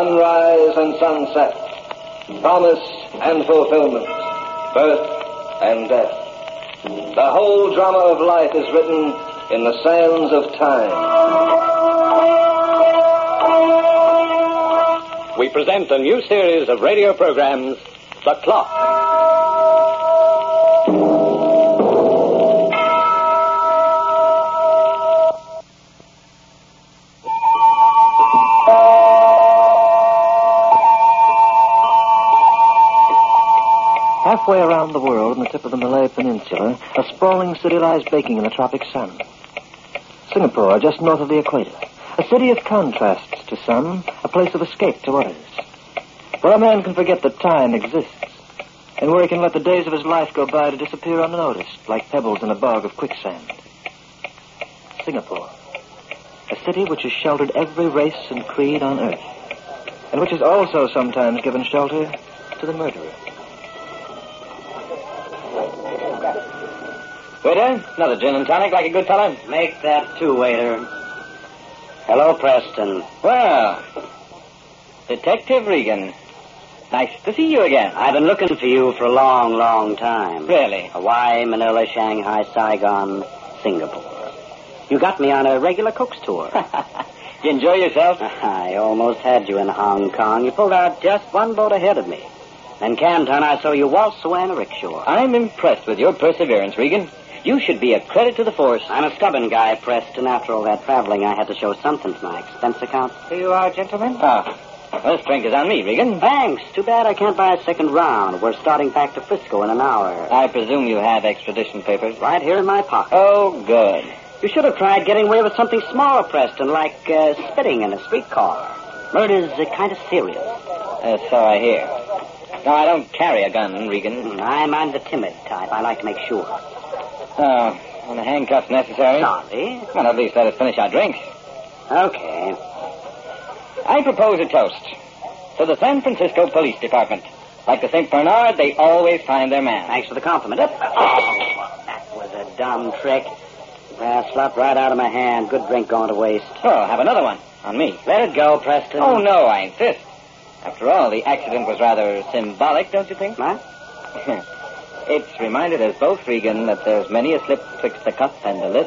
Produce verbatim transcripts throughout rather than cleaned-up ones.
sunrise and sunset, promise and fulfillment, birth and death. The whole drama of life is written in the sands of time. We present a new series of radio programs, The Clock. Halfway around the world, on the tip of the Malay Peninsula, a sprawling city lies baking in the tropic sun. Singapore, just north of the equator. A city of contrasts to some, a place of escape to others. Where a man can forget that time exists, and where he can let the days of his life go by to disappear unnoticed, like pebbles in a bog of quicksand. Singapore. A city which has sheltered every race and creed on earth, and which has also sometimes given shelter to the murderer. Waiter, another gin and tonic like a good fellow. Make that two, waiter. Hello, Preston. Well, Detective Regan. Nice to see you again. I've been looking for you for a long, long time. Really? Hawaii, Manila, Shanghai, Saigon, Singapore. You got me on a regular cook's tour. You enjoy yourself? I almost had you in Hong Kong. You pulled out just one boat ahead of me. In Canton, I saw you waltz away in a rickshaw. I'm impressed with your perseverance, Regan. You should be a credit to the force. I'm a stubborn guy, Preston. After all that traveling, I had to show something to my expense account. Here you are, gentlemen. Ah, well, this drink is on me, Regan. Thanks. Too bad I can't buy a second round. We're starting back to Frisco in an hour. I presume you have extradition papers. Right here in my pocket. Oh, good. You should have tried getting away with something smaller, Preston, like uh, spitting in a streetcar. Murder's uh, kind of serious. Uh, so I hear. No, I don't carry a gun, Regan. I'm, I'm the timid type. I like to make sure. Oh, and the handcuffs necessary? Sorry. Well, at least let us finish our drinks. Okay. I propose a toast to the San Francisco Police Department. Like the Saint Bernard, they always find their man. Thanks for the compliment. Oh, that was a dumb trick. That slipped right out of my hand. Good drink going to waste. Oh, have another one. On me. Let it go, Preston. Oh, no, I insist. After all, the accident was rather symbolic, don't you think? What? It's reminded us both, Regan, that there's many a slip twixt the cup and the lip.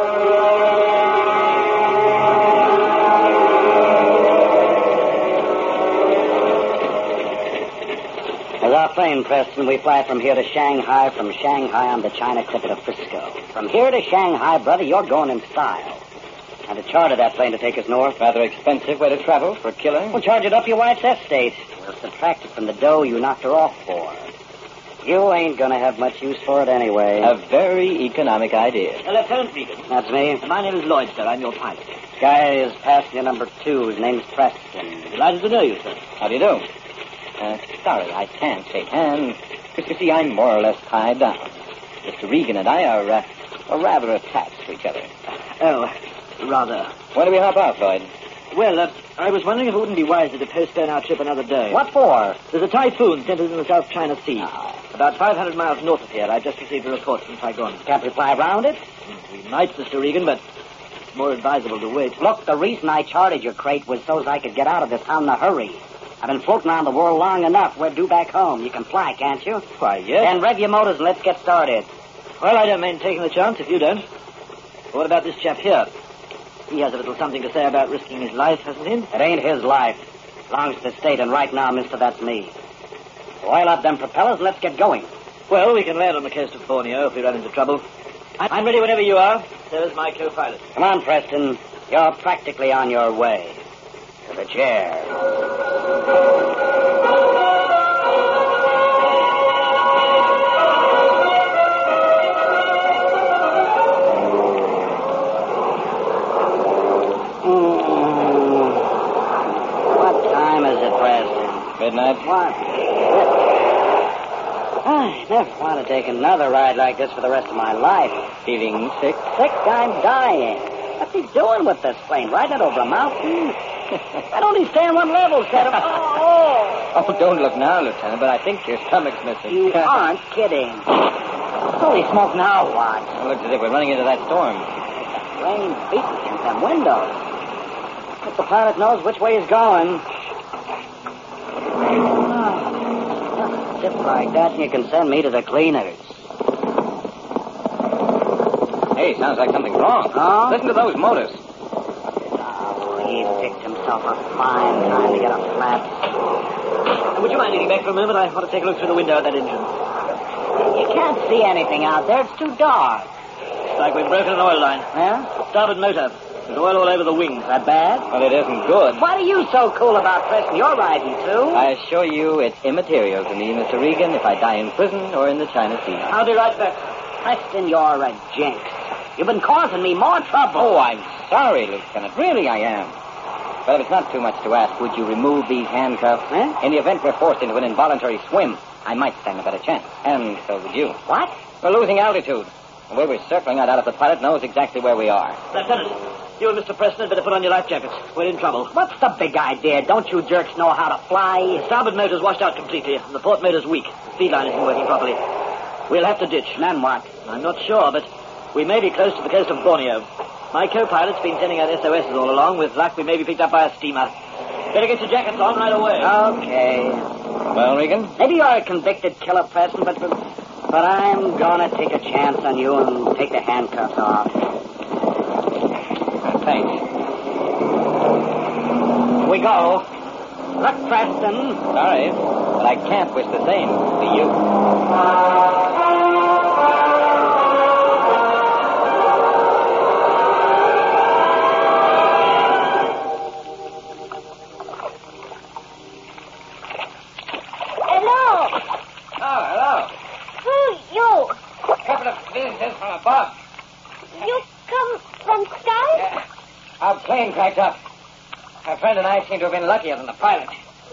As our plane, Preston, we fly from here to Shanghai, from Shanghai on the China Clipper to Frisco. From here to Shanghai, brother, you're going in style. And to charter that plane to take us north. Rather expensive way to travel for a killer. We'll charge it up your wife's estate. We'll subtract it from the dough you knocked her off for. You ain't gonna have much use for it anyway. A very economic idea. Uh, Lieutenant Regan. That's me. My name is Lloyd, sir. I'm your pilot. Guy is passenger number two. His name's Preston. Delighted to know you, sir. How do you do? Uh, sorry, I can't shake hands. Because, you see, I'm more or less tied down. Mister Regan and I are, uh, are rather attached to each other. Oh, rather. When do we hop out, Lloyd? Well, uh, I was wondering if it wouldn't be wiser to postpone our trip another day. What for? There's a typhoon centered in the South China Sea. Ah. About five hundred miles north of here. I've just received a report from Saigon. Can't we fly around it? We might, Mister Regan, but it's more advisable to wait. Look, the reason I chartered your crate was so as I could get out of this town in a hurry. I've been floating around the world long enough. We're due back home. You can fly, can't you? Why, yes. Then rev your motors and let's get started. Well, I don't mind taking the chance if you don't. What about this chap here? He has a little something to say about risking his life, hasn't he? It ain't his life. Belongs to the state, and right now, mister, that's me. Oil up them propellers and let's get going. Well, we can land on the coast of Borneo if we run into trouble. I'm ready whenever you are. So is my co-pilot. Come on, Preston. You're practically on your way. To the chair. Midnight. What? I never want to take another ride like this for the rest of my life. Feeling sick? Sick? I'm dying. What's he doing with this plane? Riding it over a mountain? I don't even stand one level, set him. Oh, oh, don't look now, Lieutenant, but I think your stomach's missing. You aren't kidding. Holy smoke, now what? It looks as if we're running into that storm. The rain beating in them windows. But the pilot knows which way he's going. like that, you can send me to the cleaners. Hey, sounds like something's wrong. Huh? Listen to those motors. Oh, he picked himself a fine time to get a flat. Would you mind leaning back for a moment? I want to take a look through the window at that engine. You can't see anything out there. It's too dark. It's like we've broken an oil line. Yeah? Starboard motor. There's oil all over the wings. That bad? Well, it isn't good. What are you so cool about, Preston? You're riding, too. I assure you it's immaterial to me, Mister Regan, if I die in prison or in the China Sea. I'll be right back. Preston, you're a jinx. You've been causing me more trouble. Oh, I'm sorry, Lieutenant. Really, I am. But if it's not too much to ask, would you remove these handcuffs? Huh? In the event we're forced into an involuntary swim, I might stand a better chance. And so would you. What? We're losing altitude. The way we're circling, I doubt if the pilot knows exactly where we are. Lieutenant, you and Mister Preston had better put on your life jackets. We're in trouble. What's the big idea? Don't you jerks know how to fly? The starboard motor's washed out completely, and the port motor's weak. The speed line isn't working properly. We'll have to ditch. Then what? I'm not sure, but we may be close to the coast of Borneo. My co-pilot's been sending out S O S's all along. With luck, we may be picked up by a steamer. Better get your jackets on right away. Okay. Well, Regan? Maybe you're a convicted killer, Preston, but but I'm gonna take a chance on you and take the handcuffs off. Thanks. Here we go. Look, Preston. Sorry, but I can't wish the same to you. From above. You come from sky? Yeah. Our plane cracked up. Our friend and I seem to have been luckier than the pilot.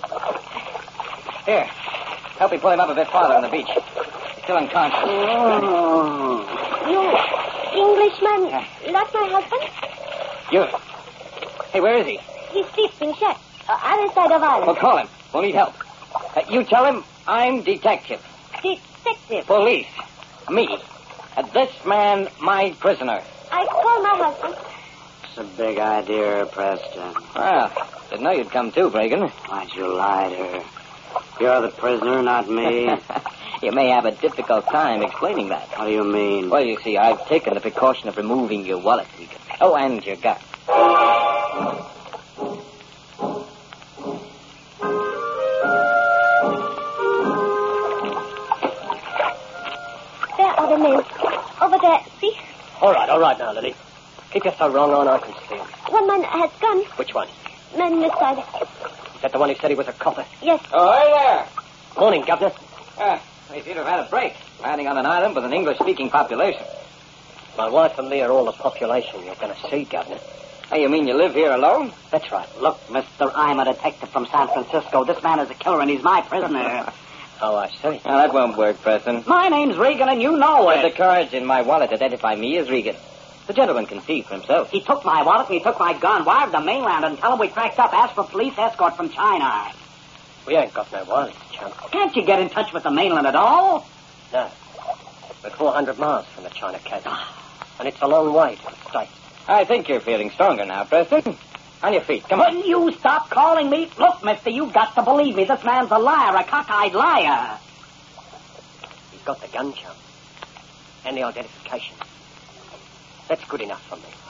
Here, help me pull him up a bit farther on the beach. He's still unconscious. Oh. You Englishman, Yeah. not my husband? You. Hey, where is he? He sleeps in shack, uh, other side of island. Well, call him. We'll need help. Uh, you tell him I'm detective. Detective. Police. Me. Uh, this man, my prisoner. I call my husband. It's a big idea, Preston. Well, didn't know you'd come too, Regan. Why'd you lie to her? You're the prisoner, not me. You may have a difficult time explaining that. What do you mean? Well, you see, I've taken the precaution of removing your wallet, Regan. Oh, and your gun. There are the men. Over there, see? All right, all right now, Lily. Keep your so wrong on, I can see him. One man has gun. Which one? Man this side. Is that the one who said he was a copper? Yes. Oh, hey there. Morning, Governor. Ah, we seem to have had a break, landing on an island with an English-speaking population. My wife and me are all the population you're going to see, Governor. Oh, you mean you live here alone? That's right. Look, mister, I'm a detective from San Francisco. This man is a killer, and he's my prisoner. Oh, I see. Now, that won't work, Preston. My name's Regan, and you know But it. the cards in my wallet identify me as Regan. The gentleman can see for himself. He took my wallet, and he took my gun. Wire to the mainland and tell him we cracked up. Ask for police escort from China. We ain't got no wireless, chum. Can't you get in touch with the mainland at all? No. We're four hundred miles from the China coast. And it's a long way to the States. I think you're feeling stronger now, Preston. On your feet. Come on. Will you stop calling me? Look, mister, you've got to believe me. This man's a liar, a cockeyed liar. He's got the gun, chum. And the identification. That's good enough for me.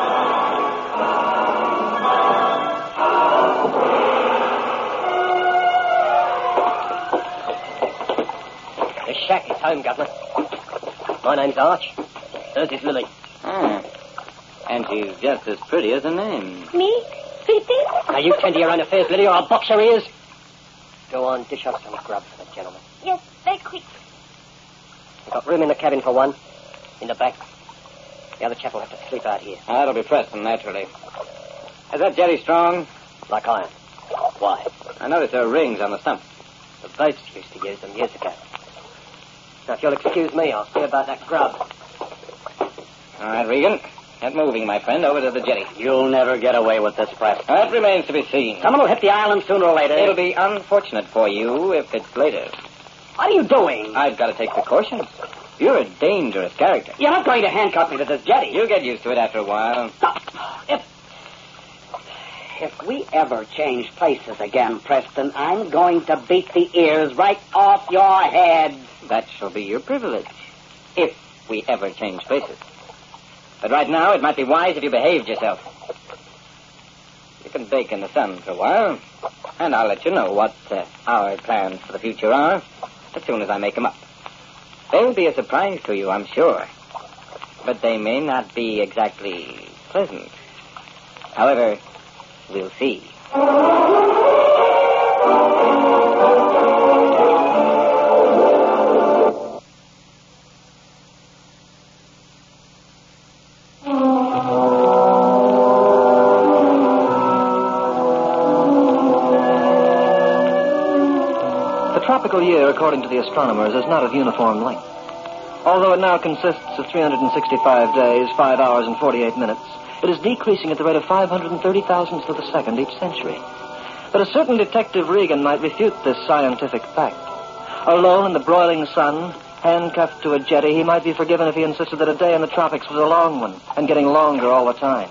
This shack is home, Governor. My name's Arch. Hers is Lily. Ah. And she's just as pretty as her name. Me? Pretty? Now, you tend to your own affairs, Lily, or I'll box your ears. Go on, dish up some grub for the gentleman. Yes, very quick. We've got room in the cabin for one. In the back. The other chap will have to sleep out here. Ah, that'll be Preston, naturally. Is that Jerry Strong? Like iron. Why? I noticed there are rings on the stump. The boats used to use them years ago. Now, if you'll excuse me, I'll see about that grub. All right, Regan. Get moving, my friend, over to the jetty. You'll never get away with this, Preston. That remains to be seen. Someone will hit the island sooner or later. It'll be unfortunate for you if it's later. What are you doing? I've got to take precautions. You're a dangerous character. You're not going to handcuff me to this jetty. You'll get used to it after a while. No. If... If we ever change places again, Preston, I'm going to beat the ears right off your head. That shall be your privilege, if we ever change places. But right now, it might be wise if you behaved yourself. You can bake in the sun for a while, and I'll let you know what uh, our plans for the future are as soon as I make them up. They'll be a surprise to you, I'm sure. But they may not be exactly pleasant. However, we'll see. The tropical year, according to the astronomers, is not of uniform length. Although it now consists of three hundred sixty-five days, five hours, and forty-eight minutes, it is decreasing at the rate of five hundred thirty thousandths of a second each century. But a certain Detective Regan might refute this scientific fact. Alone in the broiling sun, handcuffed to a jetty, he might be forgiven if he insisted that a day in the tropics was a long one, and getting longer all the time.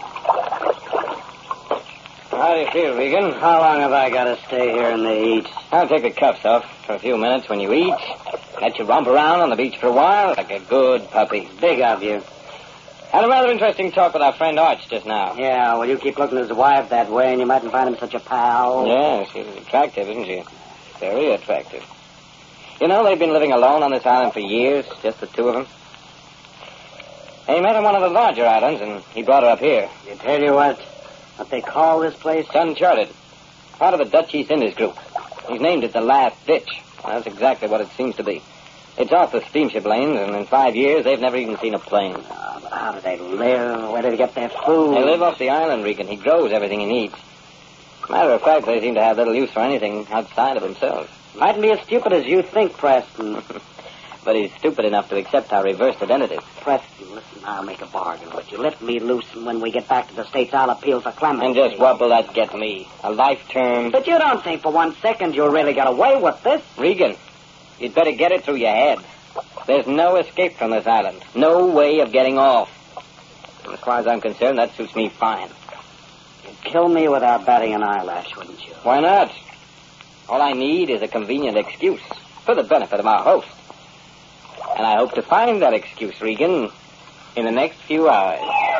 How do you feel, Regan? How long have I got to stay here in the heat? I'll take the cuffs off for a few minutes when you eat. Let you romp around on the beach for a while like a good puppy. Big of you. Had a rather interesting talk with our friend Arch just now. Yeah, well, you keep looking at his wife that way, and you mightn't find him such a pal. Yeah, she's attractive, isn't she? Very attractive. You know, they've been living alone on this island for years, just the two of them. They met on one of the larger islands, and he brought her up here. You tell you what, what they call this place? It's uncharted. Part of the Dutch East Indies group. He's named it the Last Ditch. That's exactly what it seems to be. It's off the steamship lanes, and in five years, they've never even seen a plane. Oh, but how do they live? Where do they get their food? They live off the island, Regan. He grows everything he needs. Matter of fact, they seem to have little use for anything outside of themselves. Mightn't be as stupid as you think, Preston. But he's stupid enough to accept our reversed identity. Preston, listen, I'll make a bargain with you. Let me loose, and when we get back to the States, I'll appeal for clemency. And just what will that get me? A life term? But you don't think for one second you'll really get away with this? Regan, you'd better get it through your head. There's no escape from this island. No way of getting off. And as far as I'm concerned, that suits me fine. You'd kill me without batting an eyelash, wouldn't you? Why not? All I need is a convenient excuse for the benefit of our host. And I hope to find that excuse, Regan, in the next few hours.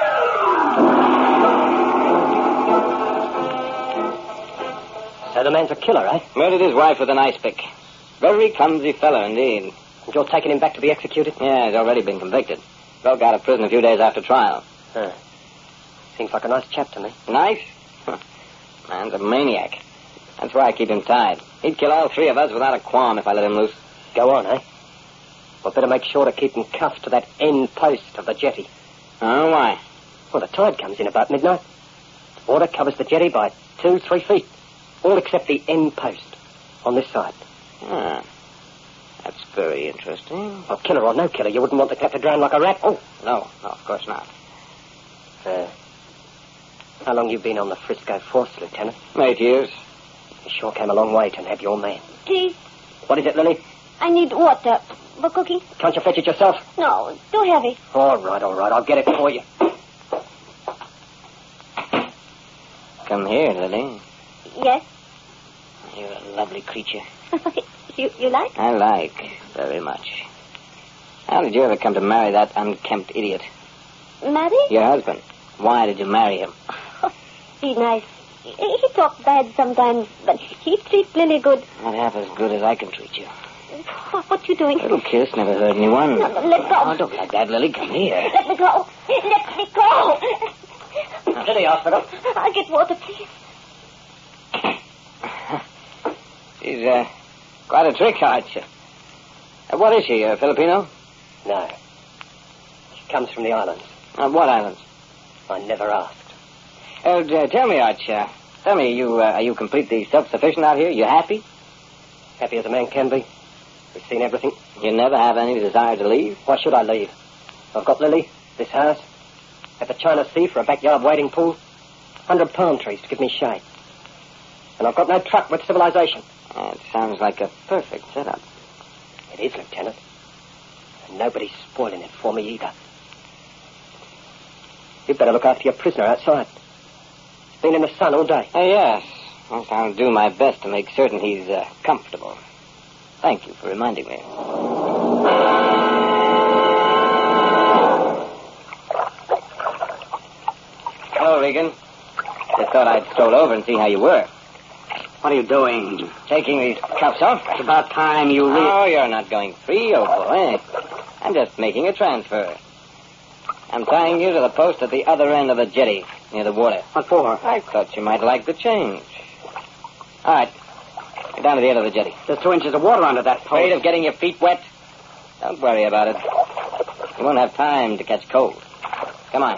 So the man's a killer, eh? Murdered his wife with an ice pick. Very clumsy fellow indeed. And you're taking him back to be executed? Yeah, he's already been convicted. Broke out of prison a few days after trial. Huh. Seems like a nice chap to me. Nice? Man's a maniac. That's why I keep him tied. He'd kill all three of us without a qualm if I let him loose. Go on, eh? We'll better make sure to keep him cuffed to that end post of the jetty. Oh, why? Well, the tide comes in about midnight. The water covers the jetty by two, three feet. All except the end post on this side. Ah, that's very interesting. Well, killer or no killer, you wouldn't want the cat to drown like a rat. Oh, no, no, of course not. Uh, how long you been on the Frisco Force, Lieutenant? Eight years. You sure came a long way to have your man. Please, What is it, Lily? I need water for cooking. Can't you fetch it yourself? No, it's too heavy. All right, all right. I'll get it for you. Come here, Lily. Yes? You're a lovely creature. you, you like? I like very much. How did you ever come to marry that unkempt idiot? Marry? Your husband. Why did you marry him? Be nice. He, he talks bad sometimes, but he treats Lily good. Not half as good as I can treat you. What, what you doing? A little kiss never hurt anyone. No, no, let go. Oh, don't like that, Lily. Come here. Let me go. Let me go. To the hospital. I'll get water, please. She's uh, quite a trick, aren't she? Uh, what is she, a Filipino? No. She comes from the islands. Uh, what islands? I never asked. Uh, uh, tell me, Arch, uh, tell me, you, uh, are you completely self-sufficient out here? You happy? Happy as a man can be. We've seen everything. You never have any desire to leave? Why should I leave? I've got Lily, this house, at the China Sea for a backyard wading pool, hundred palm trees to give me shade. And I've got no truck with civilization. Uh, it sounds like a perfect setup. It is, Lieutenant. And nobody's spoiling it for me either. You'd better look after your prisoner outside. Been in the sun all day. Uh, yes. Well, I'll do my best to make certain he's uh, comfortable. Thank you for reminding me. Hello, Regan. Just thought I'd stroll over and see how you were. What are you doing? Taking these cuffs off? It's about time you re- Oh, you're not going free, old boy. I'm just making a transfer. I'm tying you to the post at the other end of the jetty, near the water. What for? I thought you might like the change. All right. Get down to the end of the jetty. There's two inches of water under that post. Afraid of getting your feet wet? Don't worry about it. You won't have time to catch cold. Come on.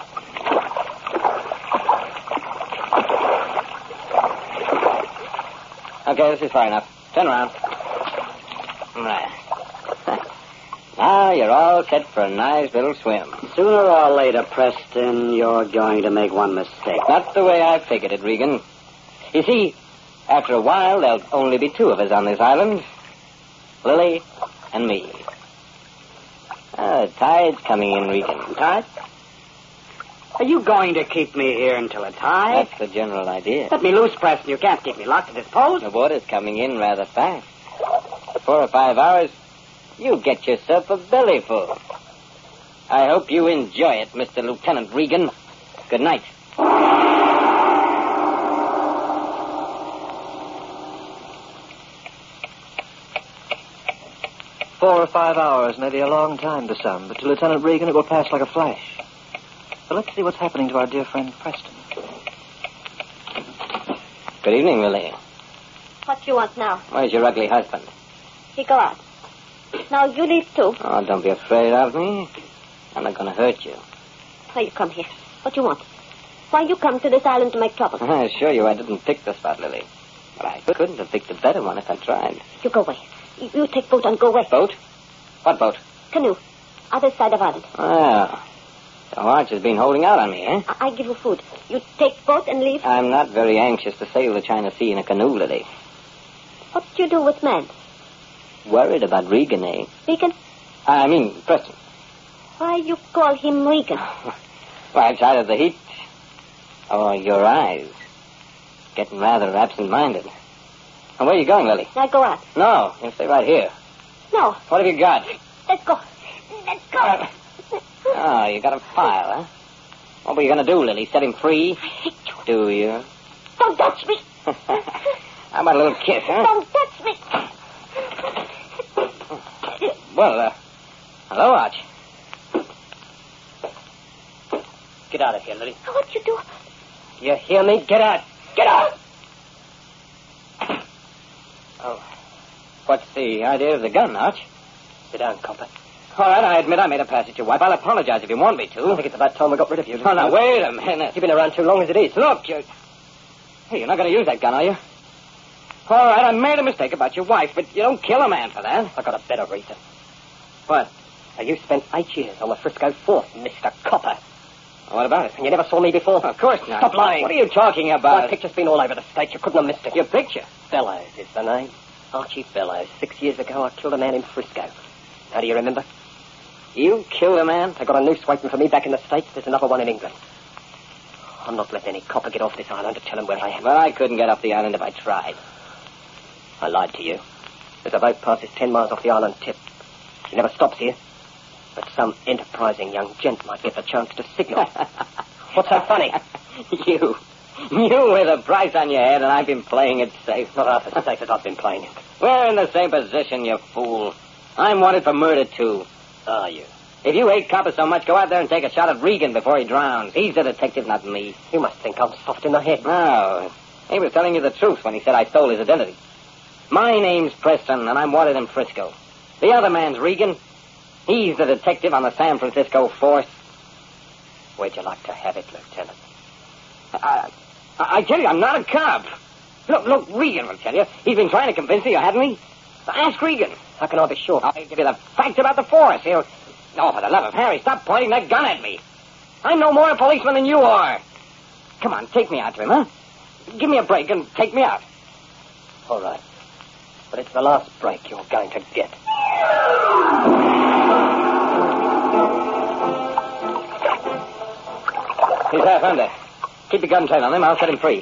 Okay, this is far enough. Turn around. Right. Now you're all set for a nice little swim. Sooner or later, Preston, you're going to make one mistake. Not the way I figured it, Regan. You see, after a while, there'll only be two of us on this island. Lily and me. Ah, the tide's coming in, Regan. Tide? Are you going to keep me here until the tide? That's the general idea. Let me loose, Preston. You can't keep me locked in this post. The water's coming in rather fast. Four or five hours, you get yourself a bellyful. I hope you enjoy it, Mister Lieutenant Regan. Good night. Four or five hours may be a long time to some, but to Lieutenant Regan it will pass like a flash. But let's see what's happening to our dear friend Preston. Good evening, Lily. What do you want now? Where's your ugly husband? He go out. Now you leave too. Oh, don't be afraid of me. I'm not going to hurt you. Why you come here? What you want? Why you come to this island to make trouble? I assure you I didn't pick the spot, Lily. But I couldn't have picked a better one if I tried. You go away. You, you take boat and go away. Boat? What boat? Canoe. Other side of island. Oh. So Arch has been holding out on me, eh? I, I give you food. You take boat and leave. I'm not very anxious to sail the China Sea in a canoe, Lily. What do you do with men? Worried about Regan, eh? Regan? I mean, Preston. Why you call him Regan? Well, I'm tired of the heat. Oh, your eyes. Getting rather absent-minded. And where are you going, Lily? Now go out. No, you stay right here. No. What have you got? Let's go. Let's go. Uh, oh, you got a file, huh? What were you going to do, Lily? Set him free? I hate you. Do you? Don't touch me. How about a little kiss, huh? Don't touch me. Well, uh, hello, Arch. Get out of here, Lily. What you do? You hear me? Get out. Get out! Oh. What's the idea of the gun, Arch? Sit down, copper. All right, I admit I made a pass at your wife. I'll apologize if you want me to. I think it's about time we got rid of you. Oh, now, wait a minute. You've been around too long as it is. Look, you... Hey, you're not going to use that gun, are you? All right, I made a mistake about your wife, but you don't kill a man for that. I got a better reason. What? Now, you spent eight years on the Frisco Fort, Mister Copper. What about it? And you never saw me before? Of course not. Stop lying. What are you talking about? My picture's been all over the state. You couldn't have missed it. Your picture? Bellows is the name. Archie Bellows. Six years ago, I killed a man in Frisco. How do you remember? You killed a man? They got a noose waiting for me back in the States. There's another one in England. I'm not letting any copper get off this island to tell him where I am. Well, I couldn't get off the island if I tried. I lied to you. There's a boat passes ten miles off the island tip. She never stops here. But some enterprising young gent might get the chance to signal. What's so funny? You. You with a price on your head, and I've been playing it safe. Not half as safe as I've been playing it. We're in the same position, you fool. I'm wanted for murder, too. Are you? If you hate Copper so much, go out there and take a shot at Regan before he drowns. He's the detective, not me. You must think I'm soft in the head. No. He was telling you the truth when he said I stole his identity. My name's Preston, and I'm wanted in Frisco. The other man's Regan. He's the detective on the San Francisco force. Where'd you like to have it, Lieutenant? I, I, I tell you, I'm not a cop. Look, look, Regan will tell you. He's been trying to convince you, hasn't he? Ask Regan. How can I be sure? I'll give you the facts about the force. He'll... Oh, for the love of Harry, stop pointing that gun at me. I'm no more a policeman than you are. Come on, take me out to him, huh? Give me a break and take me out. All right. But it's the last break you're going to get. He's half under. Keep the gun trained on him. I'll set him free.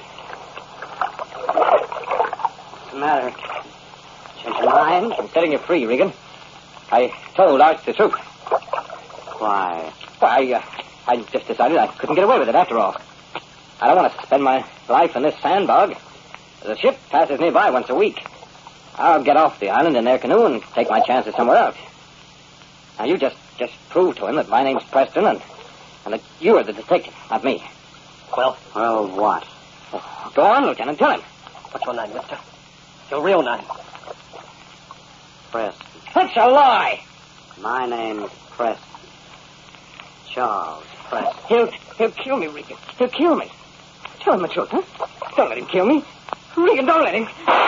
What's the matter? Change your mind? I'm setting you free, Regan. I told Arch the truth. Why? Why, uh, I just decided I couldn't get away with it after all. I don't want to spend my life in this sandbog. The ship passes nearby once a week. I'll get off the island in their canoe and take my chances somewhere else. Now, you just, just prove to him that my name's Preston and, and that you're the detective, not me. Well, Well, what? Go on, Lieutenant. Tell him. what's your name, mister? Your real name? Preston. That's a lie. My name's Preston. Charles Preston. He'll, he'll kill me, Regan. He'll kill me. Tell him the truth, huh? Don't let him kill me. Regan, don't let him.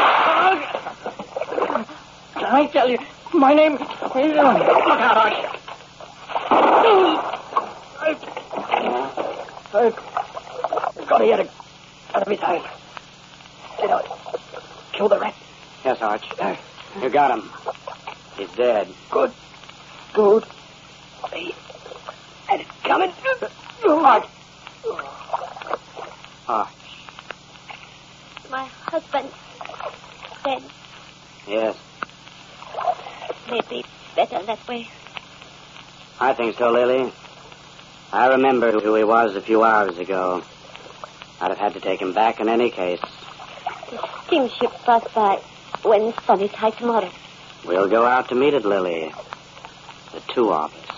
I tell you, my name is... Look out, Arch. I've, I've got to get it out of his hand. Did I kill the rat? Yes, Arch. You got him. He's dead. Good. Good. He had it coming. Arch. Arch. My husband dead. Yes. Maybe better that way. I think so, Lily. I remember who he was a few hours ago. I'd have had to take him back in any case. The steamship passed by when the sun is high tomorrow. We'll go out to meet it, Lily. The two of us.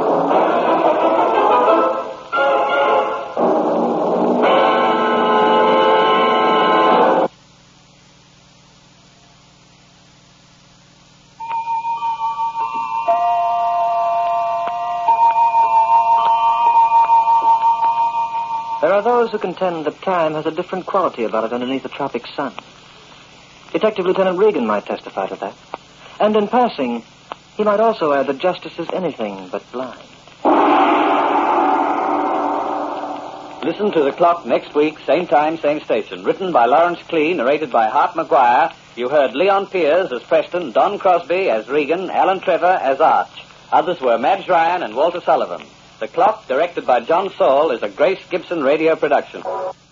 There are those who contend that time has a different quality about it underneath the tropic sun. Detective Lieutenant Regan might testify to that. And in passing, he might also add that justice is anything but blind. Listen to The Clock next week, same time, same station. Written by Lawrence Klee, narrated by Hart McGuire. You heard Leon Piers as Preston, Don Crosby as Regan, Alan Trevor as Arch. Others were Madge Ryan and Walter Sullivan. The Clock, directed by John Saul, is a Grace Gibson radio production.